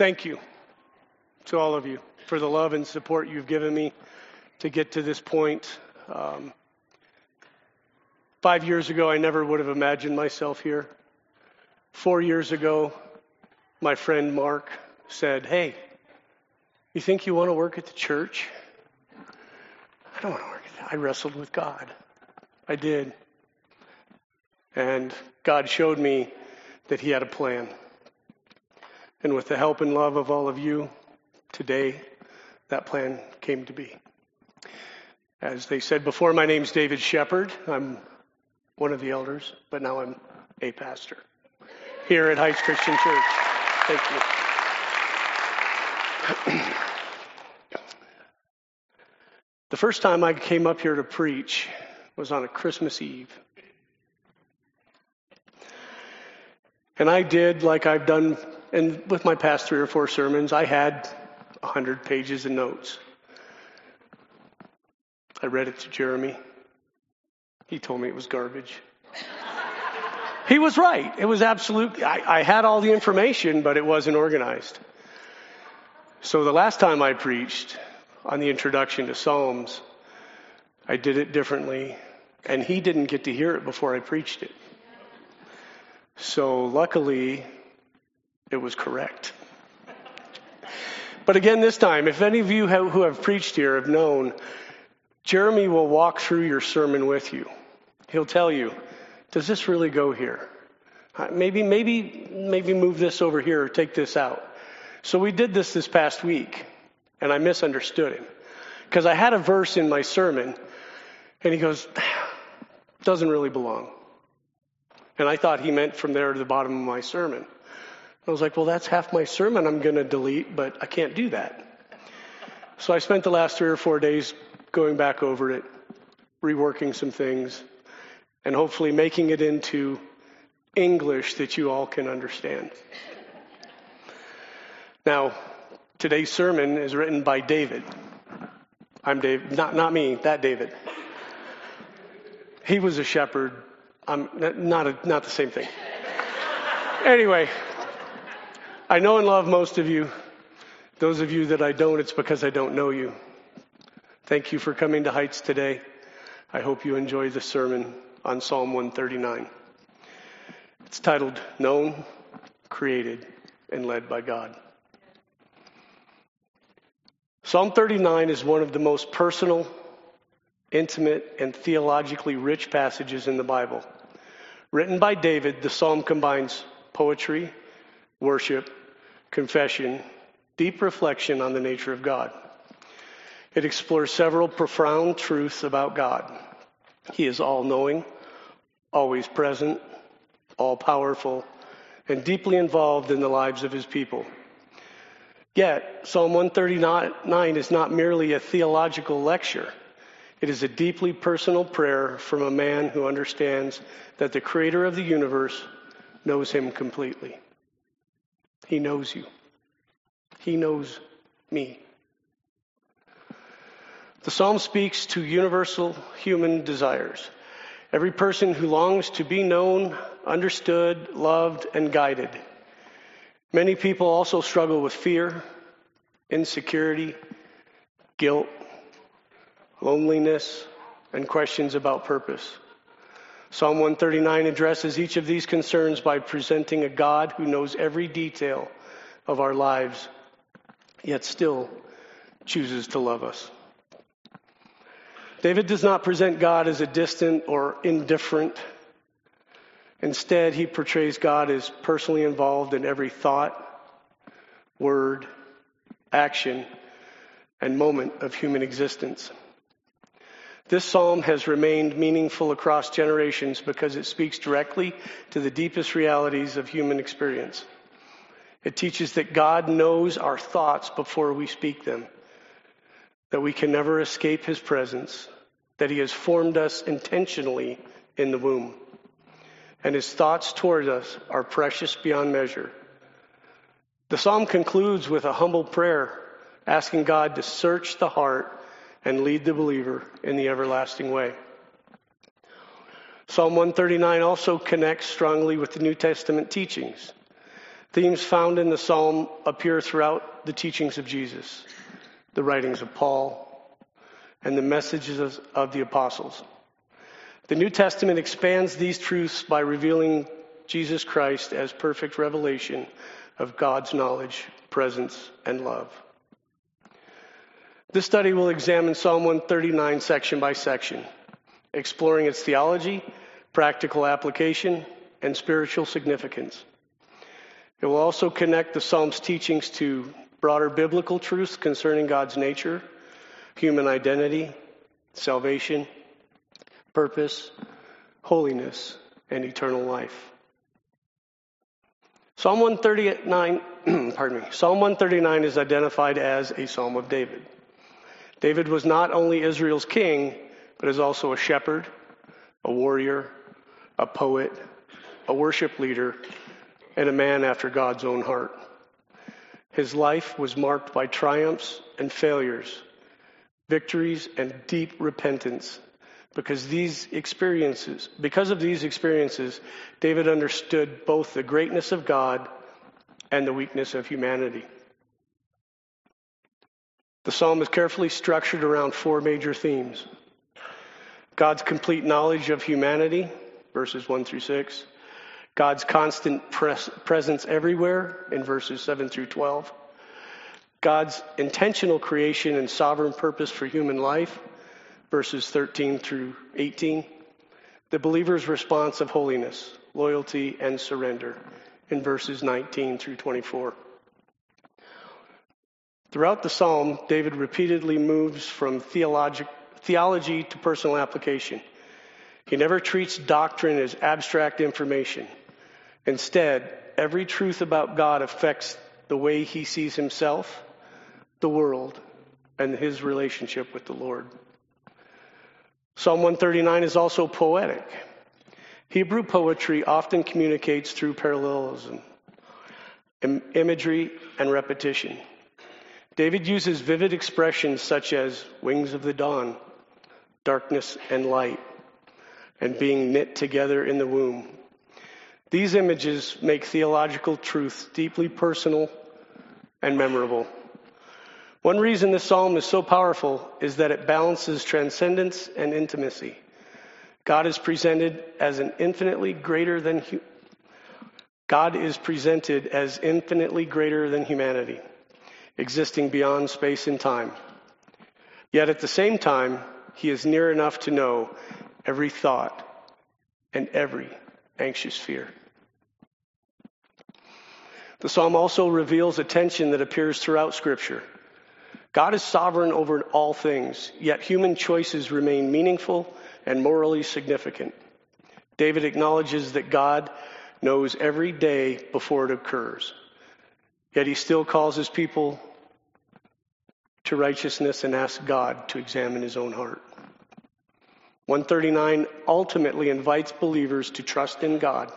Thank you to all of you for the love and support you've given me to get to this point. 5 years ago, I never would have imagined myself here. 4 years ago, my friend Mark said, "Hey, you think you want to work at the church?" I don't want to work at that. I wrestled with God. I did. And God showed me that he had a plan. And with the help and love of all of you, today, that plan came to be. As they said before, my name's David Shepard. I'm one of the elders, but now I'm a pastor here at Heights Christian Church. Thank you. The first time I came up here to preach was on a Christmas Eve. And I did like I've done, and with my past 3 or 4 sermons, I had 100 pages of notes. I read it to Jeremy. He told me it was garbage. He was right. It was absolute. I had all the information, but it wasn't organized. So the last time I preached on the introduction to Psalms, I did it differently, and he didn't get to hear it before I preached it. So luckily, it was correct. But again, this time, if any of you who have preached here have known, Jeremy will walk through your sermon with you. He'll tell you, does this really go here? Maybe move this over here or take this out. So we did this past week, and I misunderstood him. Because I had a verse in my sermon, and he goes, doesn't really belong. And I thought he meant from there to the bottom of my sermon. I was like, well, that's half my sermon I'm going to delete, but I can't do that. So I spent the last 3 or 4 days going back over it, reworking some things, and hopefully making it into English that you all can understand. Now, today's sermon is written by David. I'm David, not me, that David. He was a shepherd. I'm not the same thing. Anyway, I know and love most of you. Those of you that I don't, it's because I don't know you. Thank you for coming to Heights today. I hope you enjoy the sermon on Psalm 139. It's titled, Known, Created, and Led by God. Psalm 39 is one of the most personal, intimate, and theologically rich passages in the Bible. Written by David, the psalm combines poetry, worship, confession, deep reflection on the nature of God. It explores several profound truths about God. He is all-knowing, always present, all-powerful, and deeply involved in the lives of his people. Yet, Psalm 139 is not merely a theological lecture. It is a deeply personal prayer from a man who understands that the creator of the universe knows him completely. He knows you. He knows me. The psalm speaks to universal human desires. Every person who longs to be known, understood, loved, and guided. Many people also struggle with fear, insecurity, guilt, loneliness, and questions about purpose. Psalm 139 addresses each of these concerns by presenting a God who knows every detail of our lives, yet still chooses to love us. David does not present God as a distant or indifferent. Instead, he portrays God as personally involved in every thought, word, action, and moment of human existence. This psalm has remained meaningful across generations because it speaks directly to the deepest realities of human experience. It teaches that God knows our thoughts before we speak them, that we can never escape his presence, that he has formed us intentionally in the womb, and his thoughts toward us are precious beyond measure. The psalm concludes with a humble prayer, asking God to search the heart and lead the believer in the everlasting way. Psalm 139 also connects strongly with the New Testament teachings. Themes found in the psalm appear throughout the teachings of Jesus, the writings of Paul, and the messages of the apostles. The New Testament expands these truths by revealing Jesus Christ as perfect revelation of God's knowledge, presence, and love. This study will examine Psalm 139 section by section, exploring its theology, practical application, and spiritual significance. It will also connect the Psalm's teachings to broader biblical truths concerning God's nature, human identity, salvation, purpose, holiness, and eternal life. Psalm 139 is identified as a Psalm of David. David was not only Israel's king, but is also a shepherd, a warrior, a poet, a worship leader, and a man after God's own heart. His life was marked by triumphs and failures, victories and deep repentance. Because of these experiences, David understood both the greatness of God and the weakness of humanity. The psalm is carefully structured around four major themes: God's complete knowledge of humanity, verses 1 through 6. God's constant presence everywhere, in verses 7 through 12. God's intentional creation and sovereign purpose for human life, verses 13 through 18. The believer's response of holiness, loyalty, and surrender, in verses 19 through 24. Throughout the psalm, David repeatedly moves from theology to personal application. He never treats doctrine as abstract information. Instead, every truth about God affects the way he sees himself, the world, and his relationship with the Lord. Psalm 139 is also poetic. Hebrew poetry often communicates through parallelism, imagery, and repetition. David uses vivid expressions such as wings of the dawn, darkness and light, and being knit together in the womb. These images make theological truth deeply personal and memorable. One reason this psalm is so powerful is that it balances transcendence and intimacy. God is presented as infinitely greater than humanity, existing beyond space and time. Yet at the same time, he is near enough to know every thought and every anxious fear. The psalm also reveals a tension that appears throughout Scripture. God is sovereign over all things, yet human choices remain meaningful and morally significant. David acknowledges that God knows every day before it occurs, yet he still calls his people to righteousness and asks God to examine his own heart. 139 ultimately invites believers to trust in God.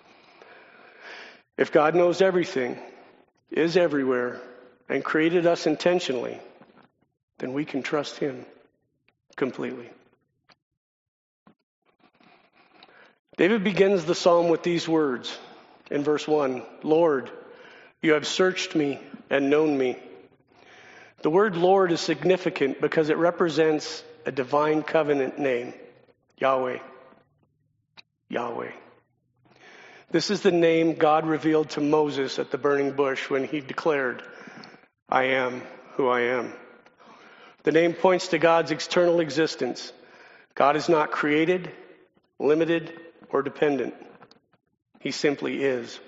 If God knows everything, is everywhere, and created us intentionally, then we can trust him completely. David begins the psalm with these words in verse 1, Lord, you have searched me and known me. The word Lord is significant because it represents a divine covenant name, Yahweh. Yahweh. This is the name God revealed to Moses at the burning bush when he declared, I am who I am. The name points to God's external existence. God is not created, limited, or dependent. He simply is.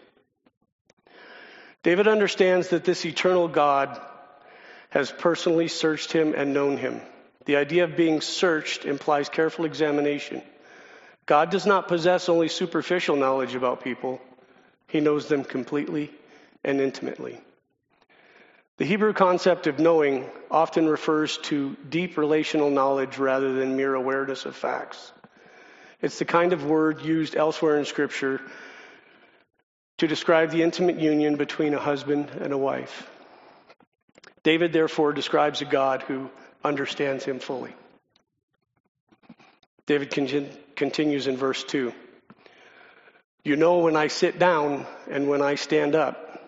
David understands that this eternal God has personally searched him and known him. The idea of being searched implies careful examination. God does not possess only superficial knowledge about people. He knows them completely and intimately. The Hebrew concept of knowing often refers to deep relational knowledge rather than mere awareness of facts. It's the kind of word used elsewhere in Scripture to describe the intimate union between a husband and a wife. David therefore describes a God who understands him fully. David continues in verse 2. You know when I sit down and when I stand up.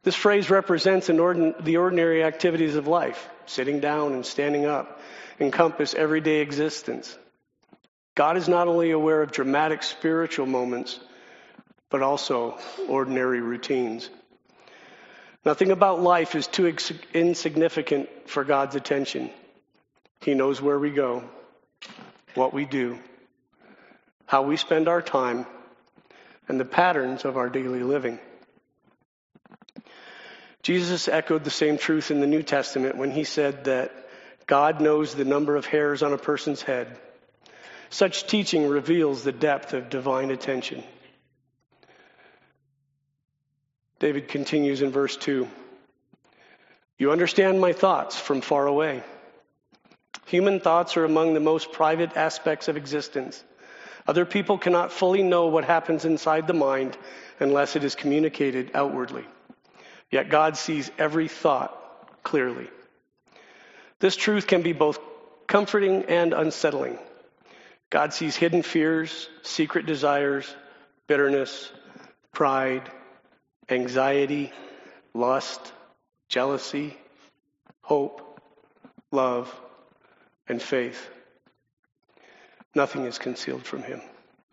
This phrase represents the ordinary activities of life. Sitting down and standing up encompass everyday existence. God is not only aware of dramatic spiritual moments, but also ordinary routines. Nothing about life is too insignificant for God's attention. He knows where we go, what we do, how we spend our time, and the patterns of our daily living. Jesus echoed the same truth in the New Testament when he said that God knows the number of hairs on a person's head. Such teaching reveals the depth of divine attention. David continues in verse 2. You understand my thoughts from far away. Human thoughts are among the most private aspects of existence. Other people cannot fully know what happens inside the mind unless it is communicated outwardly. Yet God sees every thought clearly. This truth can be both comforting and unsettling. God sees hidden fears, secret desires, bitterness, pride, anxiety, lust, jealousy, hope, love, and faith. Nothing is concealed from him.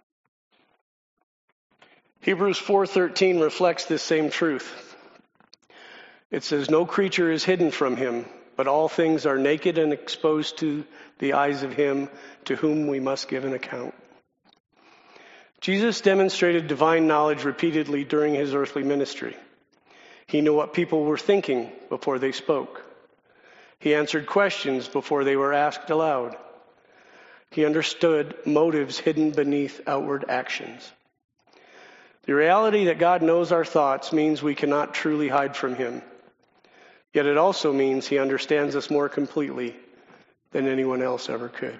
Hebrews 4:13 reflects this same truth. It says, no creature is hidden from him, but all things are naked and exposed to the eyes of him to whom we must give an account. Jesus demonstrated divine knowledge repeatedly during his earthly ministry. He knew what people were thinking before they spoke. He answered questions before they were asked aloud. He understood motives hidden beneath outward actions. The reality that God knows our thoughts means we cannot truly hide from him. Yet it also means he understands us more completely than anyone else ever could.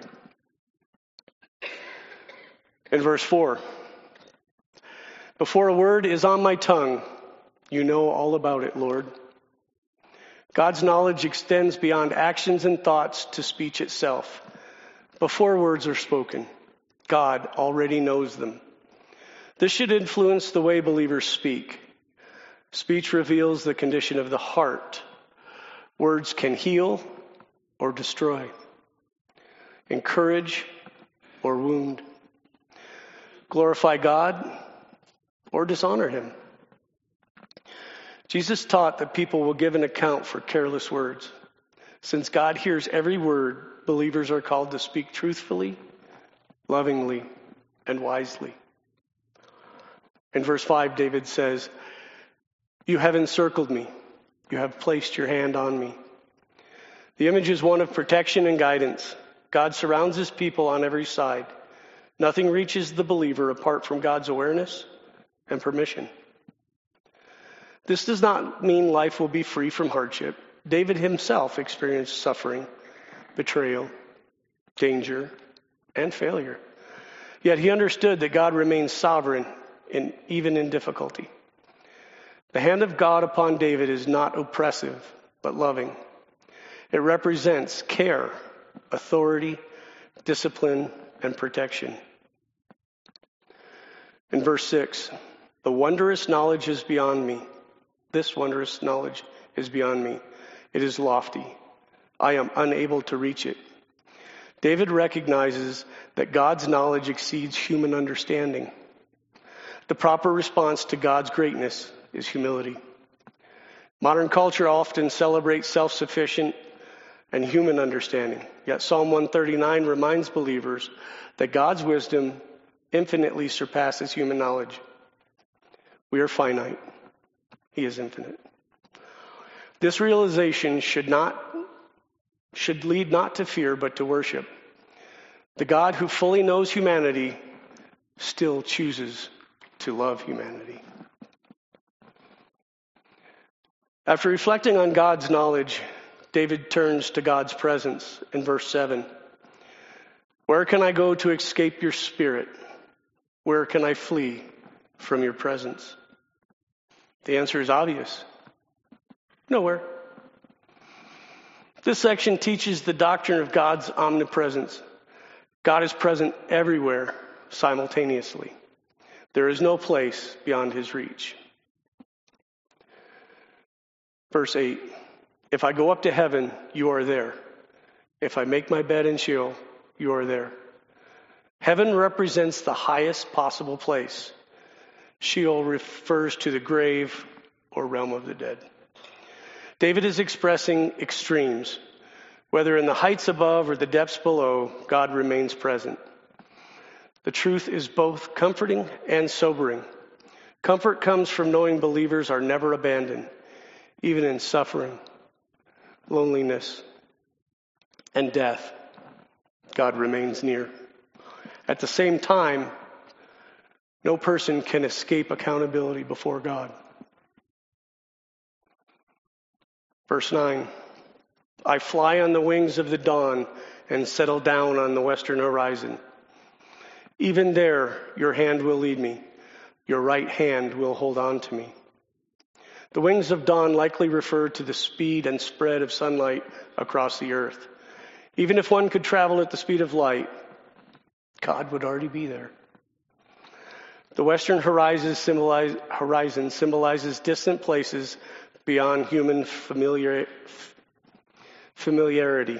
In verse 4, before a word is on my tongue, you know all about it, Lord. God's knowledge extends beyond actions and thoughts to speech itself. Before words are spoken, God already knows them. This should influence the way believers speak. Speech reveals the condition of the heart. Words can heal or destroy, encourage or wound, glorify God or dishonor him. Jesus taught that people will give an account for careless words. Since God hears every word, believers are called to speak truthfully, lovingly, and wisely. In verse 5, David says, you have encircled me. You have placed your hand on me. The image is one of protection and guidance. God surrounds his people on every side. Nothing reaches the believer apart from God's awareness and permission. This does not mean life will be free from hardship. David himself experienced suffering, betrayal, danger, and failure. Yet he understood that God remains sovereign even in difficulty. The hand of God upon David is not oppressive, but loving. It represents care, authority, discipline, and protection. In verse 6, the wondrous knowledge is beyond me. This wondrous knowledge is beyond me. It is lofty. I am unable to reach it. David recognizes that God's knowledge exceeds human understanding. The proper response to God's greatness is humility. Modern culture often celebrates self-sufficient and human understanding. Yet Psalm 139 reminds believers that God's wisdom infinitely surpasses human knowledge. We are finite. He is infinite. This realization should lead not to fear, but to worship. The God who fully knows humanity still chooses to love humanity. After reflecting on God's knowledge, David turns to God's presence in verse 7. Where can I go to escape your spirit? Where can I flee from your presence? The answer is obvious. Nowhere. This section teaches the doctrine of God's omnipresence. God is present everywhere simultaneously. There is no place beyond his reach. Verse 8, if I go up to heaven, you are there. If I make my bed in Sheol, you are there. Heaven represents the highest possible place. Sheol refers to the grave or realm of the dead. David is expressing extremes. Whether in the heights above or the depths below, God remains present. The truth is both comforting and sobering. Comfort comes from knowing believers are never abandoned, even in suffering, loneliness, and death. God remains near. At the same time, no person can escape accountability before God. Verse 9, I fly on the wings of the dawn and settle down on the western horizon. Even there, your hand will lead me. Your right hand will hold on to me. The wings of dawn likely refer to the speed and spread of sunlight across the earth. Even if one could travel at the speed of light, God would already be there. The western horizon symbolizes distant places beyond human familiarity.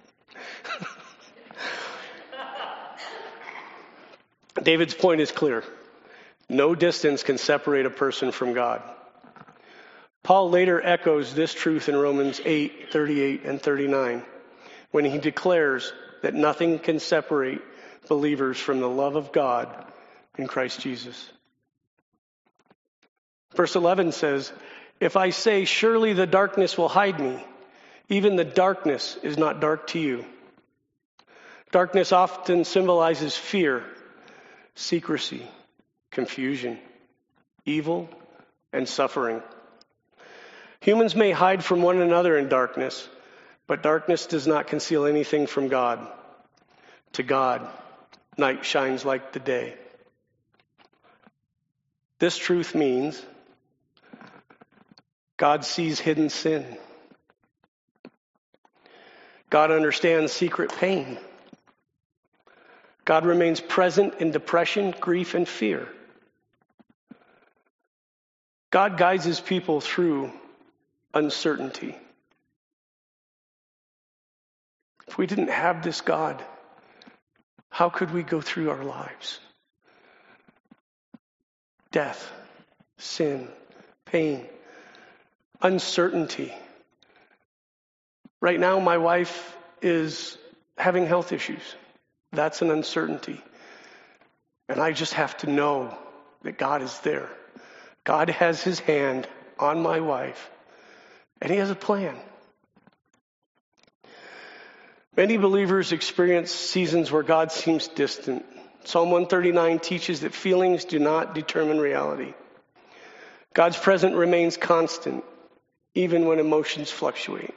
David's point is clear. No distance can separate a person from God. Paul later echoes this truth in Romans 8, 38 and 39, when he declares that nothing can separate believers from the love of God in Christ Jesus. Verse 11 says, if I say, surely the darkness will hide me, even the darkness is not dark to you. Darkness often symbolizes fear, secrecy, confusion, evil, and suffering. Humans may hide from one another in darkness, but darkness does not conceal anything from God. To God, night shines like the day. This truth means God sees hidden sin. God understands secret pain. God remains present in depression, grief, and fear. God guides his people through uncertainty. If we didn't have this God, how could we go through our lives? Death, sin, pain, uncertainty. Right now, my wife is having health issues. That's an uncertainty. And I just have to know that God is there. God has his hand on my wife, and he has a plan. Many believers experience seasons where God seems distant. Psalm 139 teaches that feelings do not determine reality. God's presence remains constant, even when emotions fluctuate.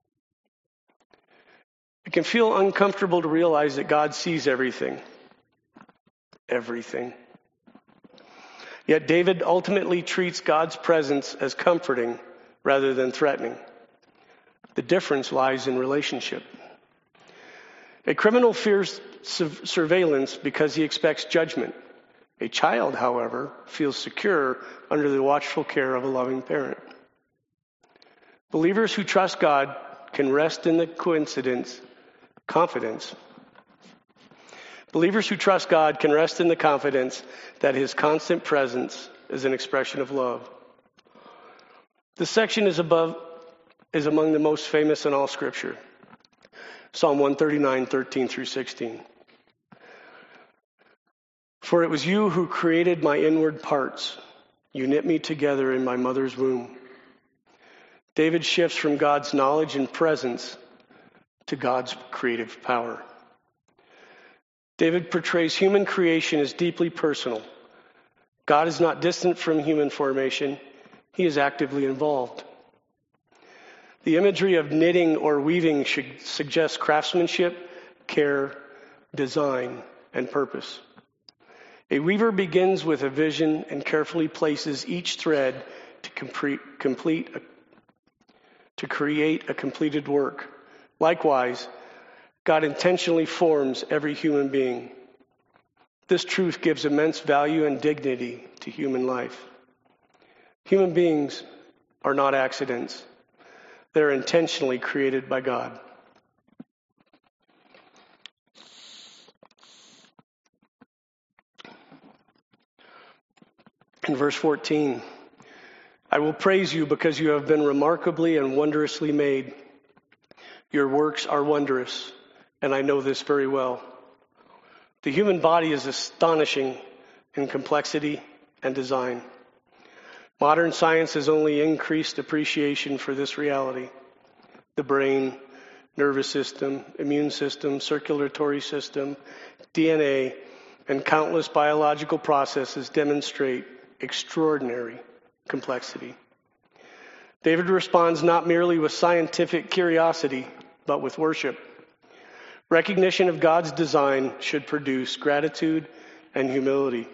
It can feel uncomfortable to realize that God sees everything. Everything. Yet David ultimately treats God's presence as comforting rather than threatening. The difference lies in relationship. A criminal fears surveillance because he expects judgment. A child, however, feels secure under the watchful care of a loving parent. Believers who trust God can rest in the confidence. Believers who trust God can rest in the confidence that his constant presence is an expression of love. This section is among the most famous in all Scripture. Psalm 139, 13 through 16. For it was you who created my inward parts. You knit me together in my mother's womb. David shifts from God's knowledge and presence to God's creative power. David portrays human creation as deeply personal. God is not distant from human formation. He is actively involved. The imagery of knitting or weaving should suggest craftsmanship, care, design, and purpose. A weaver begins with a vision and carefully places each thread to create a completed work. Likewise, God intentionally forms every human being. This truth gives immense value and dignity to human life. Human beings are not accidents. They're intentionally created by God. In verse 14, I will praise you because you have been remarkably and wondrously made. Your works are wondrous, and I know this very well. The human body is astonishing in complexity and design. Modern science has only increased appreciation for this reality. The brain, nervous system, immune system, circulatory system, DNA, and countless biological processes demonstrate extraordinary complexity. David responds not merely with scientific curiosity, but with worship. Recognition of God's design should produce gratitude and humility.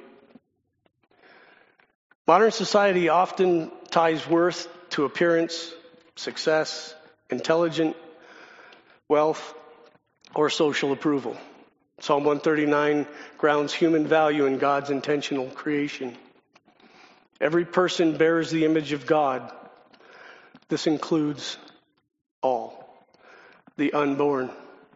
Modern society often ties worth to appearance, success, intelligence, wealth, or social approval. Psalm 139 grounds human value in God's intentional creation. Every person bears the image of God. This includes all: the unborn,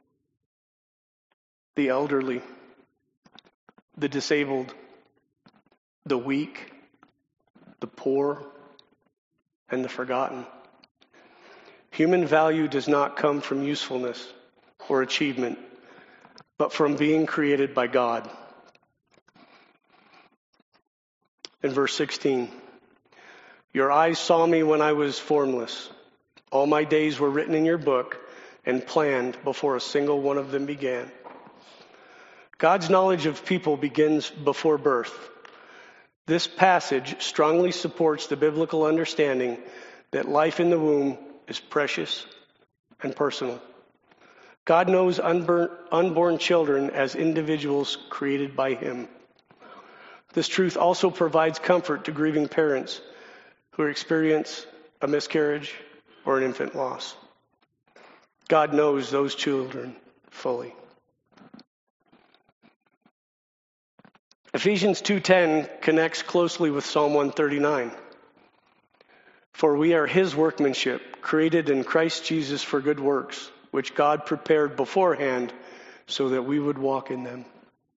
the elderly, the disabled, the weak, the poor, and the forgotten. Human value does not come from usefulness or achievement, but from being created by God. In verse 16, your eyes saw me when I was formless. All my days were written in your book and planned before a single one of them began. God's knowledge of people begins before birth. This passage strongly supports the biblical understanding that life in the womb is precious and personal. God knows unborn children as individuals created by Him. This truth also provides comfort to grieving parents who experience a miscarriage or an infant loss. God knows those children fully. Ephesians 2:10 connects closely with Psalm 139. For we are His workmanship, created in Christ Jesus for good works, which God prepared beforehand so that we would walk in them.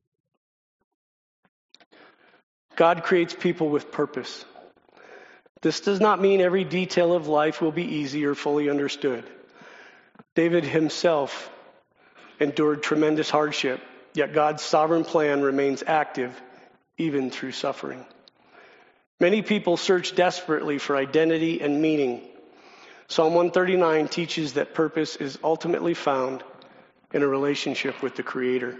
God creates people with purpose. This does not mean every detail of life will be easy or fully understood. David himself endured tremendous hardship, yet God's sovereign plan remains active even through suffering. Many people search desperately for identity and meaning. Psalm 139 teaches that purpose is ultimately found in a relationship with the Creator.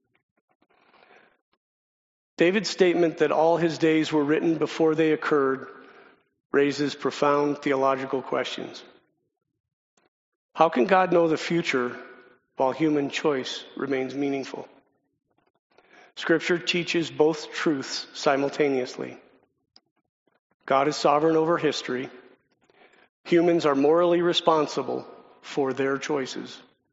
David's statement that all his days were written before they occurred raises profound theological questions. How can God know the future while human choice remains meaningful? Scripture teaches both truths simultaneously. God is sovereign over history. Humans are morally responsible for their choices.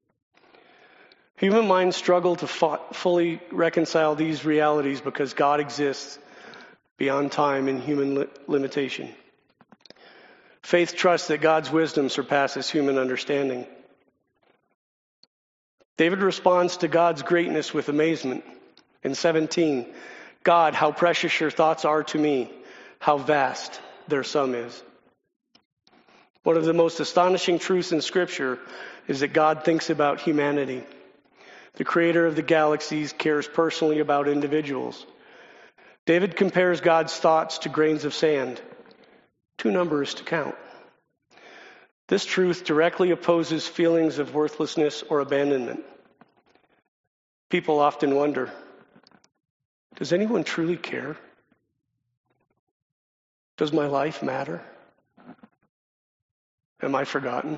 Human minds struggle to fully reconcile these realities because God exists beyond time and human limitation. Faith trusts that God's wisdom surpasses human understanding. David responds to God's greatness with amazement. In 17, God, how precious your thoughts are to me, how vast their sum is. One of the most astonishing truths in Scripture is that God thinks about humanity. The Creator of the galaxies cares personally about individuals. David compares God's thoughts to grains of sand, too numerous to count. This truth directly opposes feelings of worthlessness or abandonment. People often wonder, does anyone truly care? Does my life matter? Am I forgotten?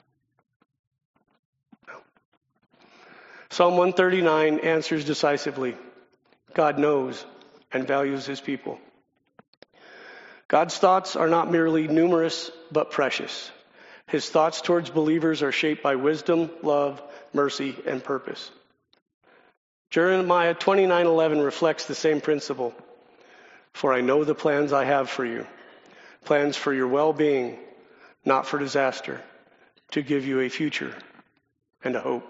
No. Psalm 139 answers decisively. God knows and values His people. God's thoughts are not merely numerous, but precious. His thoughts towards believers are shaped by wisdom, love, mercy, and purpose. Jeremiah 29:11 reflects the same principle. For I know the plans I have for you, plans for your well-being, not for disaster, to give you a future and a hope.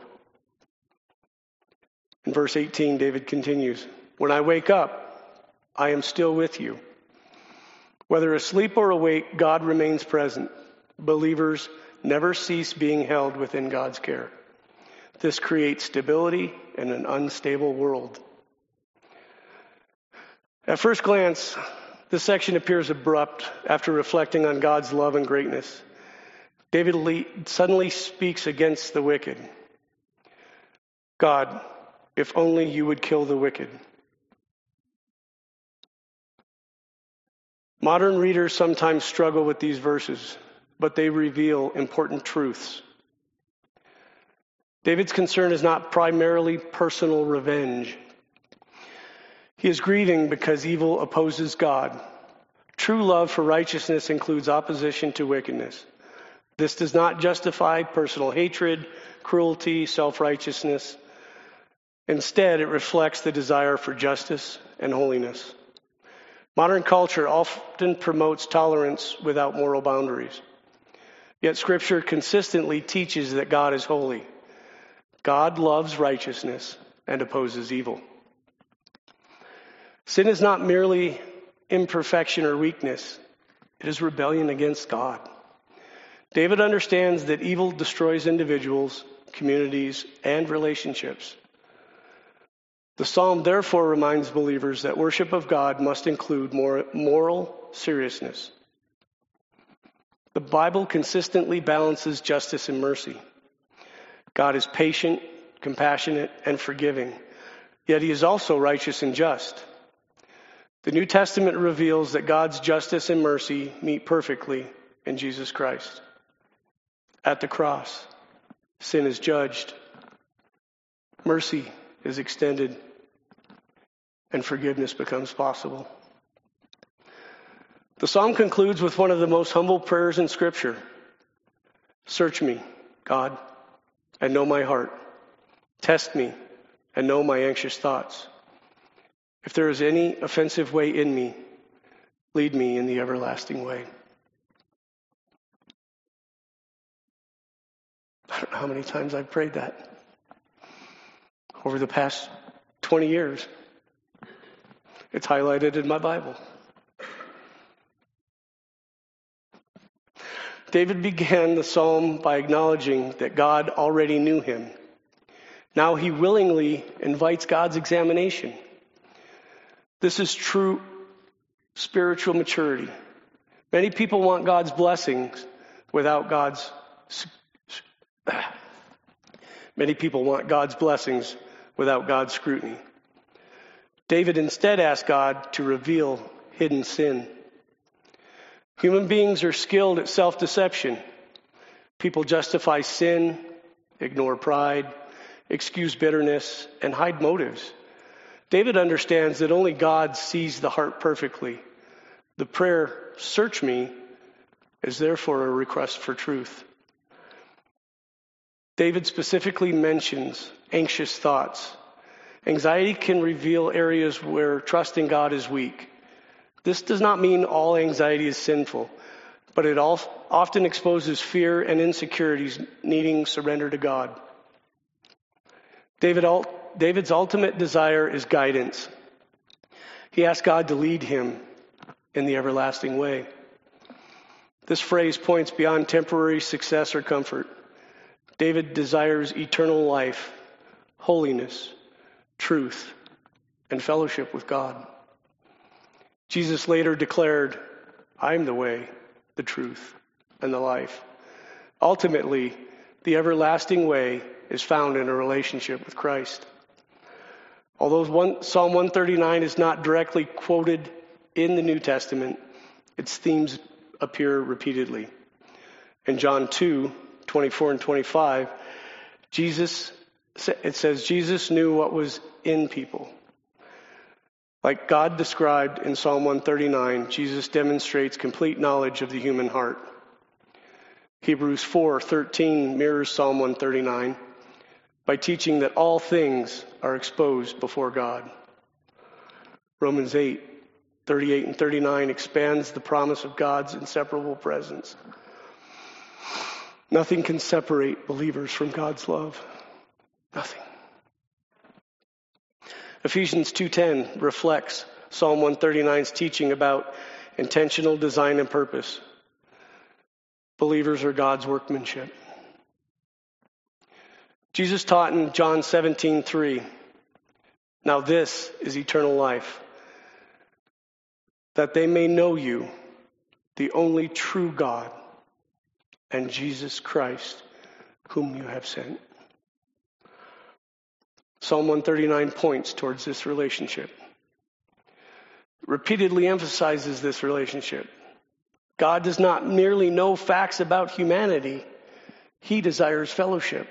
In verse 18, David continues, "When I wake up, I am still with you. Whether asleep or awake, God remains present. Believers never cease being held within God's care. This creates stability in an unstable world." At first glance, this section appears abrupt after reflecting on God's love and greatness. David suddenly speaks against the wicked. "God, if only you would kill the wicked." Modern readers sometimes struggle with these verses, but they reveal important truths. David's concern is not primarily personal revenge. He is grieving because evil opposes God. True love for righteousness includes opposition to wickedness. This does not justify personal hatred, cruelty, self-righteousness. Instead, it reflects the desire for justice and holiness. Modern culture often promotes tolerance without moral boundaries. Yet Scripture consistently teaches that God is holy. God loves righteousness and opposes evil. Sin is not merely imperfection or weakness. It is rebellion against God. David understands that evil destroys individuals, communities, and relationships. The psalm therefore reminds believers that worship of God must include moral seriousness. The Bible consistently balances justice and mercy. God is patient, compassionate, and forgiving, yet he is also righteous and just. The New Testament reveals that God's justice and mercy meet perfectly in Jesus Christ. At the cross, sin is judged, mercy is extended, and forgiveness becomes possible. The psalm concludes with one of the most humble prayers in Scripture. "Search me, God, and know my heart. Test me and know my anxious thoughts. If there is any offensive way in me, lead me in the everlasting way." I don't know how many times I've prayed that over the past 20 years. It's highlighted in my Bible. David began the psalm by acknowledging that God already knew him. Now he willingly invites God's examination. This is true spiritual maturity. Many people want God's blessings without God's scrutiny. David instead asked God to reveal hidden sin. Human beings are skilled at self-deception. People justify sin, ignore pride, excuse bitterness, and hide motives. David understands that only God sees the heart perfectly. The prayer, "Search me," is therefore a request for truth. David specifically mentions anxious thoughts. Anxiety can reveal areas where trusting God is weak. This does not mean all anxiety is sinful, but it often exposes fear and insecurities needing surrender to God. David's ultimate desire is guidance. He asks God to lead him in the everlasting way. This phrase points beyond temporary success or comfort. David desires eternal life, holiness, truth, and fellowship with God. Jesus later declared, "I am the way, the truth, and the life." Ultimately, the everlasting way is found in a relationship with Christ. Although Psalm 139 is not directly quoted in the New Testament, its themes appear repeatedly. In John 2:24 and 25, it says, Jesus knew what was in people. Like God described in Psalm 139, Jesus demonstrates complete knowledge of the human heart. Hebrews 4:13 mirrors Psalm 139 by teaching that all things are exposed before God. Romans 8:38 and 39 expands the promise of God's inseparable presence. Nothing can separate believers from God's love. Nothing. Ephesians 2:10 reflects Psalm 139's teaching about intentional design and purpose. Believers are God's workmanship. Jesus taught in John 17:3, "Now this is eternal life, that they may know you, the only true God, and Jesus Christ, whom you have sent." Psalm 139 points towards this relationship. It repeatedly emphasizes this relationship. God does not merely know facts about humanity, he desires fellowship.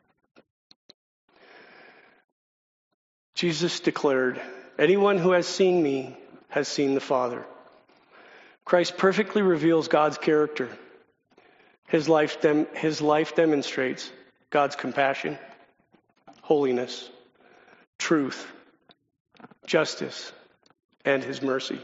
Jesus declared, "Anyone who has seen me has seen the Father." Christ perfectly reveals God's character. His life demonstrates God's compassion, holiness, truth, justice, and his mercy.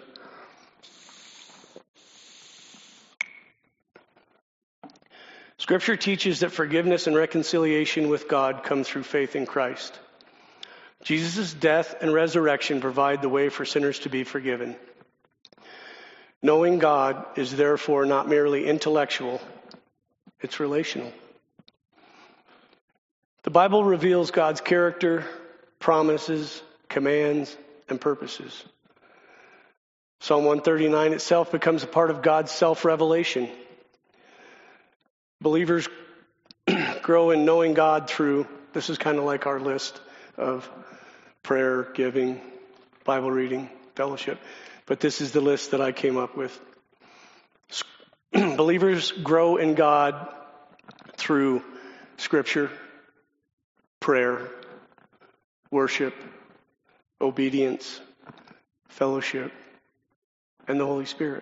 Scripture teaches that forgiveness and reconciliation with God come through faith in Christ. Jesus' death and resurrection provide the way for sinners to be forgiven. Knowing God is therefore not merely intellectual, it's relational. The Bible reveals God's character, promises, commands, and purposes. Psalm 139 itself becomes a part of God's self-revelation. Believers grow in knowing God through, this is kind of like our list of prayer, giving, Bible reading, fellowship. But this is the list that I came up with. Believers grow in God through Scripture, prayer, worship, obedience, fellowship, and the Holy Spirit.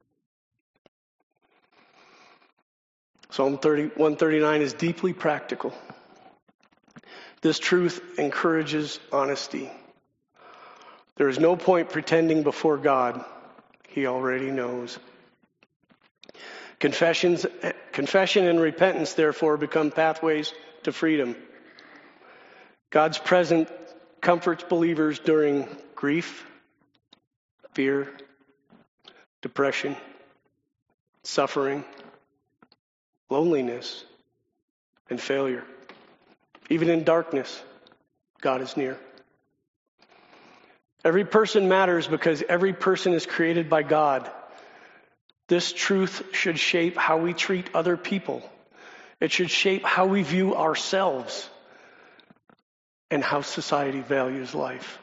Psalm 139 is deeply practical. This truth encourages honesty. There is no point pretending before God. He already knows. Confession and repentance, therefore, become pathways to freedom. God's presence comforts believers during grief, fear, depression, suffering, loneliness, and failure. Even in darkness, God is near. Every person matters because every person is created by God. This truth should shape how we treat other people. It should shape how we view ourselves and how society values life.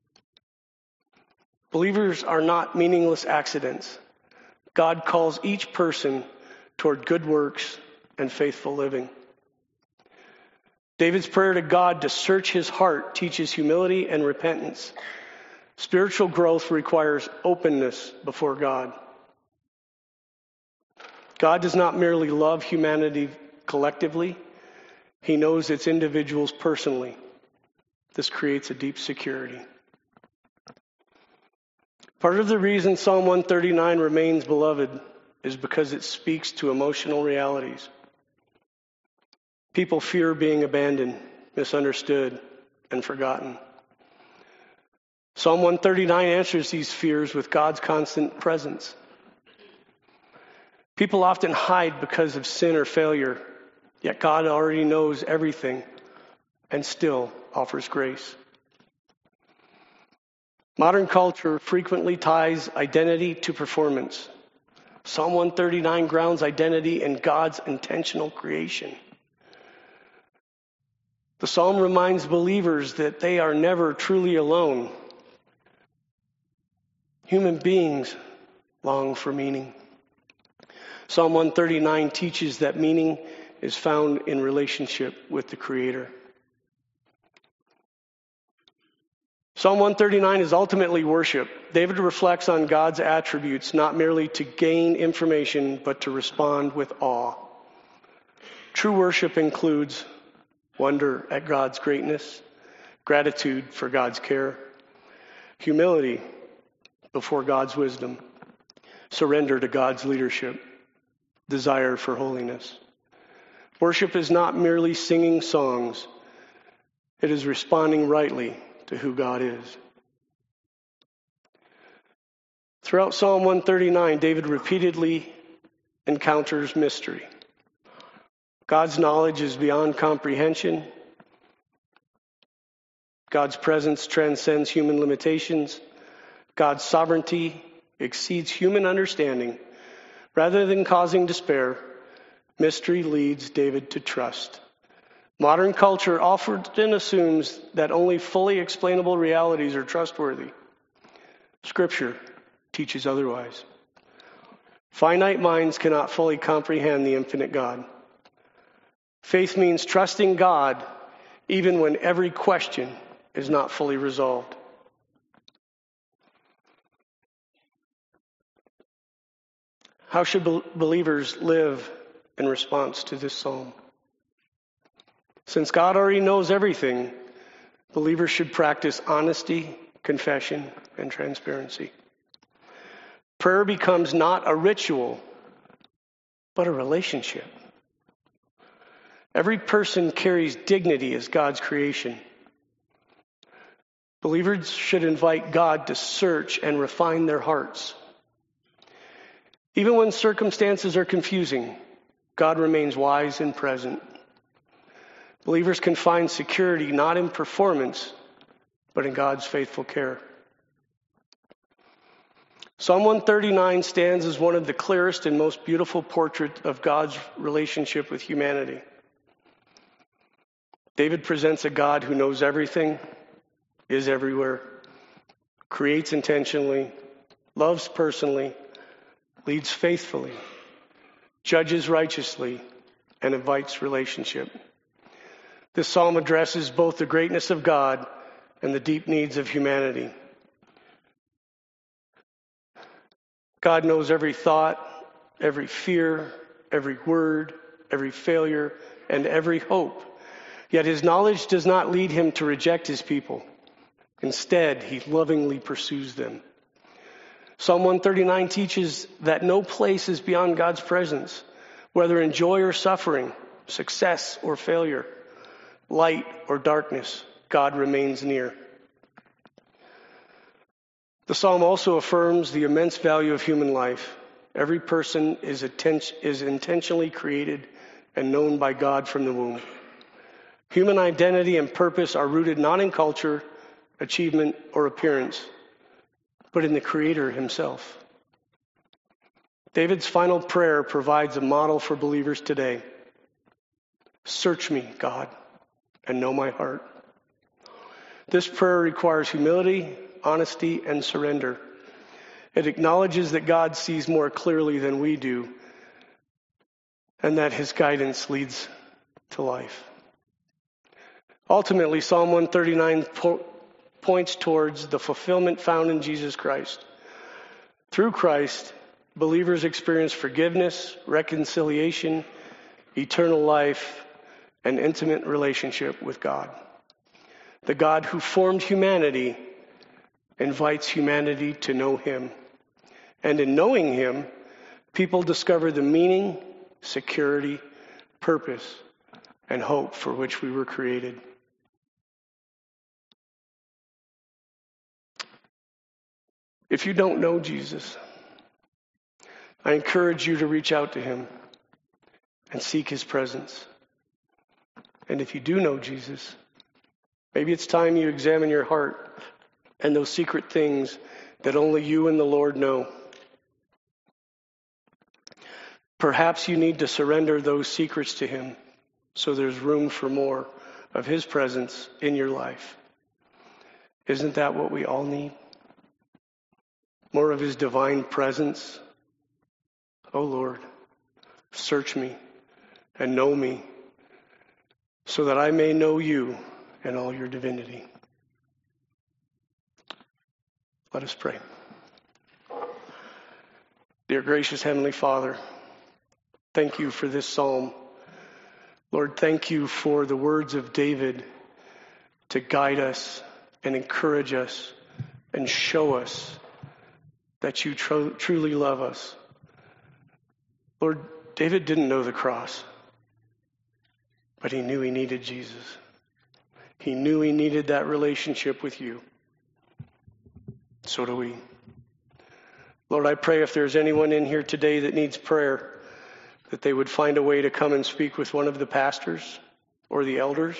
Believers are not meaningless accidents. God calls each person toward good works and faithful living. David's prayer to God to search his heart teaches humility and repentance. Spiritual growth requires openness before God. God does not merely love humanity collectively, he knows its individuals personally. This creates a deep security. Part of the reason Psalm 139 remains beloved is because it speaks to emotional realities. People fear being abandoned, misunderstood, and forgotten. Psalm 139 answers these fears with God's constant presence. People often hide because of sin or failure, yet God already knows everything and still offers grace. Modern culture frequently ties identity to performance. Psalm 139 grounds identity in God's intentional creation. The psalm reminds believers that they are never truly alone. Human beings long for meaning. Psalm 139 teaches that meaning is found in relationship with the Creator. Psalm 139 is ultimately worship. David reflects on God's attributes, not merely to gain information, but to respond with awe. True worship includes wonder at God's greatness, gratitude for God's care, humility before God's wisdom, surrender to God's leadership, desire for holiness. Worship is not merely singing songs. It is responding rightly to who God is. Throughout Psalm 139, David repeatedly encounters mystery. God's knowledge is beyond comprehension. God's presence transcends human limitations. God's sovereignty exceeds human understanding. Rather than causing despair, mystery leads David to trust. Modern culture often assumes that only fully explainable realities are trustworthy. Scripture teaches otherwise. Finite minds cannot fully comprehend the infinite God. Faith means trusting God even when every question is not fully resolved. How should believers live in response to this psalm? Since God already knows everything, believers should practice honesty, confession, and transparency. Prayer becomes not a ritual, but a relationship. Every person carries dignity as God's creation. Believers should invite God to search and refine their hearts. Even when circumstances are confusing, God remains wise and present. Believers can find security not in performance, but in God's faithful care. Psalm 139 stands as one of the clearest and most beautiful portraits of God's relationship with humanity. David presents a God who knows everything, is everywhere, creates intentionally, loves personally, leads faithfully, judges righteously, and invites relationship. This psalm addresses both the greatness of God and the deep needs of humanity. God knows every thought, every fear, every word, every failure, and every hope. Yet his knowledge does not lead him to reject his people. Instead, he lovingly pursues them. Psalm 139 teaches that no place is beyond God's presence, whether in joy or suffering, success or failure, light or darkness, God remains near. The psalm also affirms the immense value of human life. Every person is intentionally created and known by God from the womb. Human identity and purpose are rooted not in culture, achievement, or appearance, but in the Creator himself. David's final prayer provides a model for believers today. Search me, God, and know my heart. This prayer requires humility, honesty, and surrender. It acknowledges that God sees more clearly than we do, and that his guidance leads to life. Ultimately, Psalm 139 points towards the fulfillment found in Jesus Christ. Through Christ, believers experience forgiveness, reconciliation, eternal life, and intimate relationship with God. The God who formed humanity invites humanity to know him. And in knowing him, people discover the meaning, security, purpose, and hope for which we were created. If you don't know Jesus, I encourage you to reach out to him and seek his presence. And if you do know Jesus, maybe it's time you examine your heart and those secret things that only you and the Lord know. Perhaps you need to surrender those secrets to him so there's room for more of his presence in your life. Isn't that what we all need? More of his divine presence. Oh Lord, search me and know me so that I may know you and all your divinity. Let us pray. Dear gracious Heavenly Father, thank you for this psalm. Lord, thank you for the words of David to guide us and encourage us and show us that you truly love us. Lord, David didn't know the cross. But he knew he needed Jesus. He knew he needed that relationship with you. So do we. Lord, I pray if there's anyone in here today that needs prayer, that they would find a way to come and speak with one of the pastors or the elders.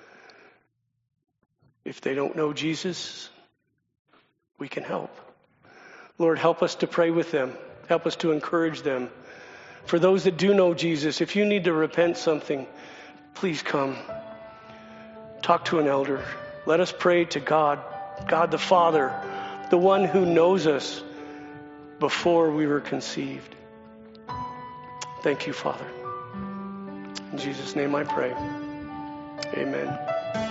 If they don't know Jesus, we can help. Lord, help us to pray with them. Help us to encourage them. For those that do know Jesus, if you need to repent something, please come. Talk to an elder. Let us pray to God, God the Father, the one who knows us before we were conceived. Thank you, Father. In Jesus' name I pray. Amen.